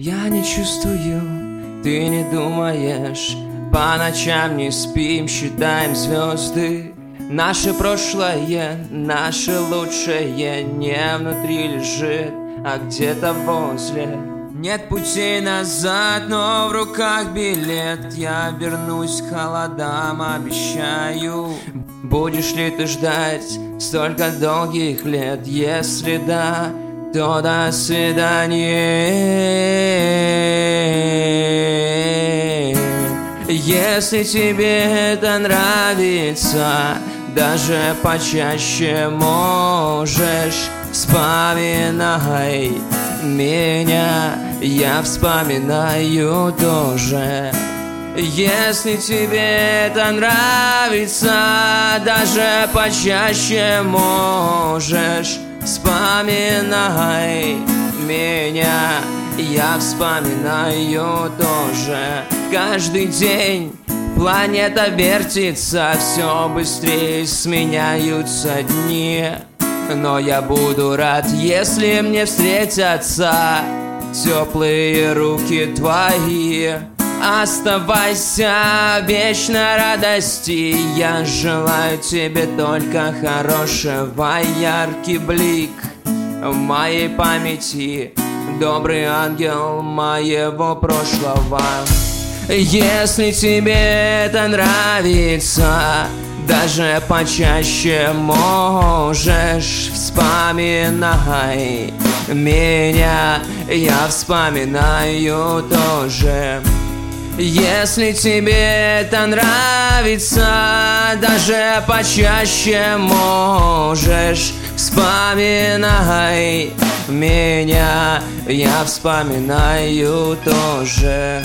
Я не чувствую, ты не думаешь. По ночам не спим, считаем звезды. Наше прошлое, наше лучшее не внутри лежит, а где-то возле. Нет пути назад, но в руках билет. Я вернусь к холодам, обещаю. Будешь ли ты ждать столько долгих лет? Если да, то до свидания. Если тебе это нравится, даже почаще можешь. Вспоминай меня, я вспоминаю тоже. Если тебе это нравится, даже почаще можешь. Вспоминай меня, я вспоминаю тоже. Каждый день планета вертится, все быстрее сменяются дни. Но я буду рад, если мне встретятся теплые руки твои. Оставайся в вечной радости, я желаю тебе только хорошего. Яркий блик в моей памяти, добрый ангел моего прошлого. Если тебе это нравится, даже почаще можешь. Вспоминай меня, я вспоминаю тоже. Если тебе это нравится, даже почаще можешь. Вспоминай меня, я вспоминаю тоже.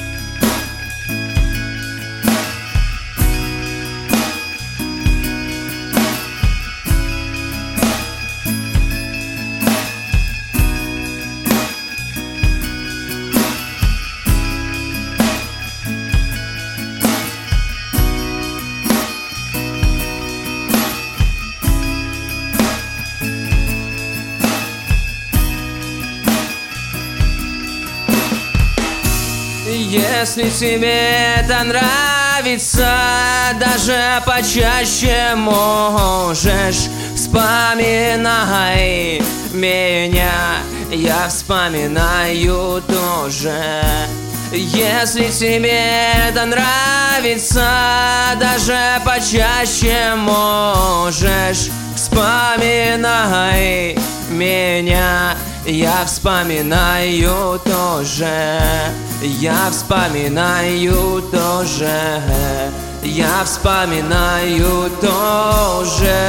Если тебе это нравится, даже почаще можешь. Вспоминай меня, я вспоминаю тоже. Если тебе это нравится, даже почаще можешь. Вспоминай меня, я вспоминаю тоже. Я вспоминаю тоже. Я вспоминаю тоже.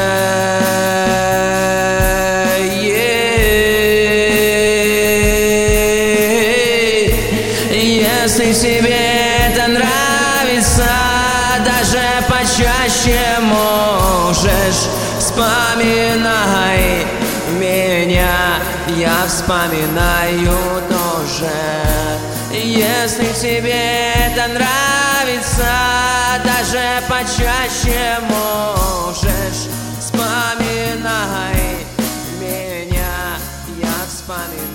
Если тебе это нравится, даже почаще можешь. Вспоминай меня, я вспоминаю тоже. Если тебе это нравится, даже почаще можешь. Вспоминай меня, я вспоминаю.